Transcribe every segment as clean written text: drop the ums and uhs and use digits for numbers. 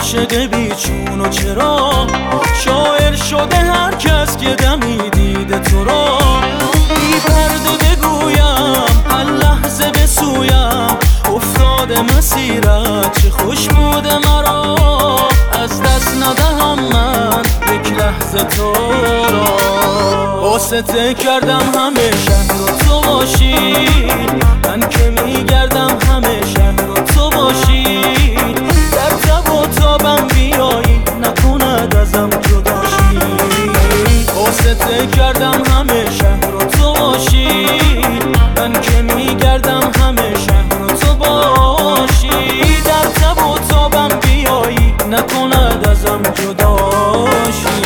عاشق بیچون و چرا شاعر شده هر کس که دمی دیده تو را بی پرده بگویم هر لحظه به سویم افتاده مسیرت چه خوش بوده مرا از دست ندهم من یک لحظه تو را واسطه کردم همه شهر رو تو باشی من که میگردم همه شهر رو تو باشی در تب و تابم بیایی نکند ازم جداشی واسطه کردم همه شهر رو تو باشی من که میگردم همه شهر رو تو باشی در تب و تابم بیایی نکند ازم جداشی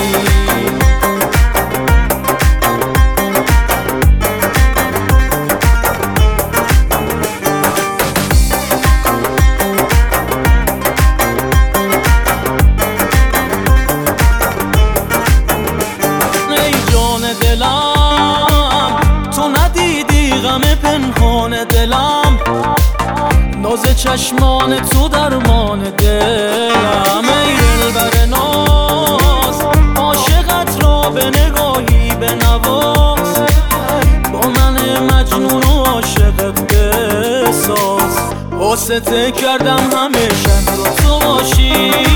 تو ندیدی غم پنهان دلم ناز چشمان تو درمان دلم ای دلبر ناز عاشقت را به نگاهی بنواز با من مجنون و عاشقت بساز واسطه کردم همه شهر رو تو باشی